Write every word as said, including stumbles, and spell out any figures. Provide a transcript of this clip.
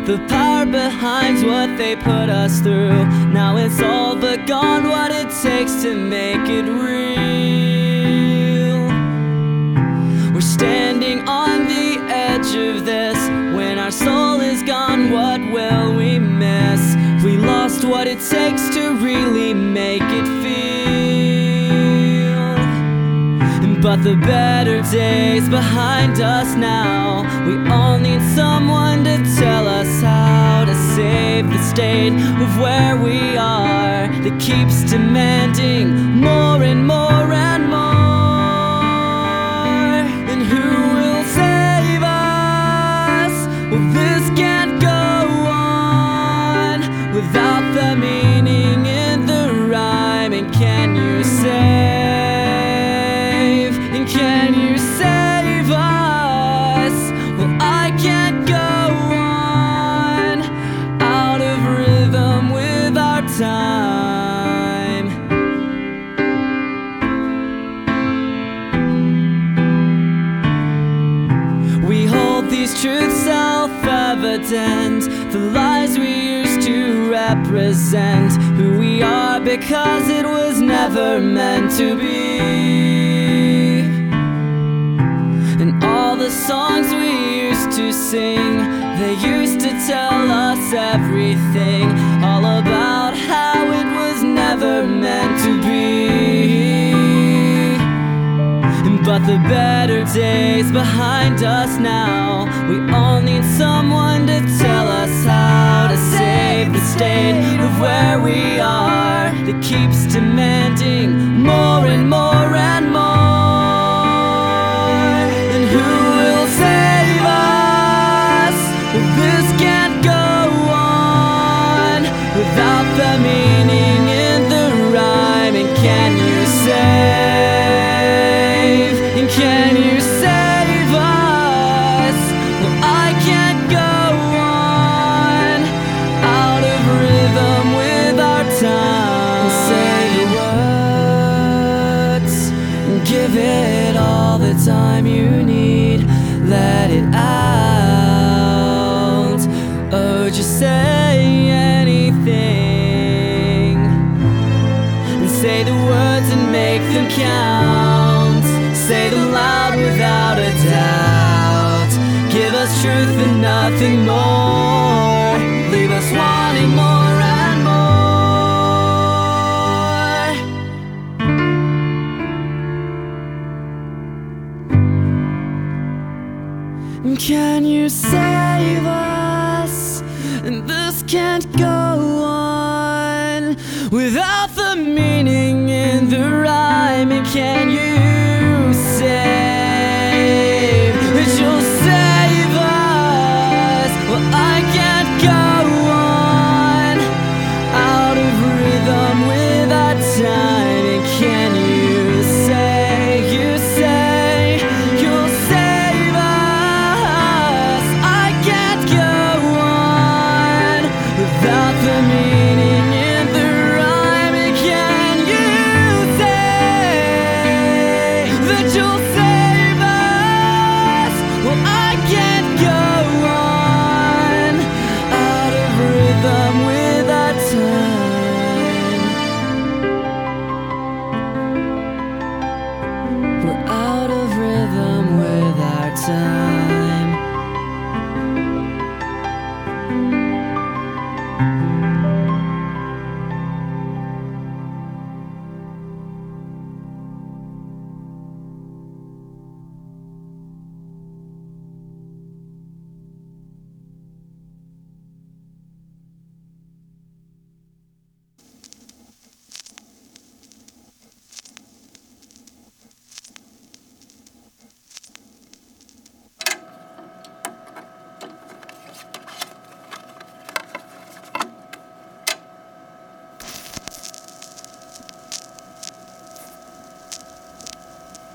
the power behind what they put us through. Now it's all but gone, what it takes to make it real. We're standing on the edge of this. When our soul is gone, what will we miss? We lost what it takes to really make it feel. But the better days behind us now. We all need someone to tell us how to save the state of where we are, that keeps demanding more and more and more. And who will save us? Well, this can't go on without the meaning in the rhyme. And can you say, can you save us? Well, I can't go on out of rhythm with our time. We hold these truths self-evident, the lies we used to represent, who we are because it was never meant to be. And all the songs we used to sing, they used to tell us everything, all about how it was never meant to be. But the better days behind us now. We all need someone to tell us how to save the state of where we are, that keeps demanding more and more and more. This can't go on without the meaning in the rhyme. And can you save? And can you save us? Well, I can't go on out of rhythm with our time. Say the words and give it all the time you need. Let it out. Oh, just say anything, and say the words and make them count. Say them loud without a doubt. Give us truth and nothing more. Leave us wanting more and more. Can you save us? And this can't go on without the meaning in the rhyme. And can you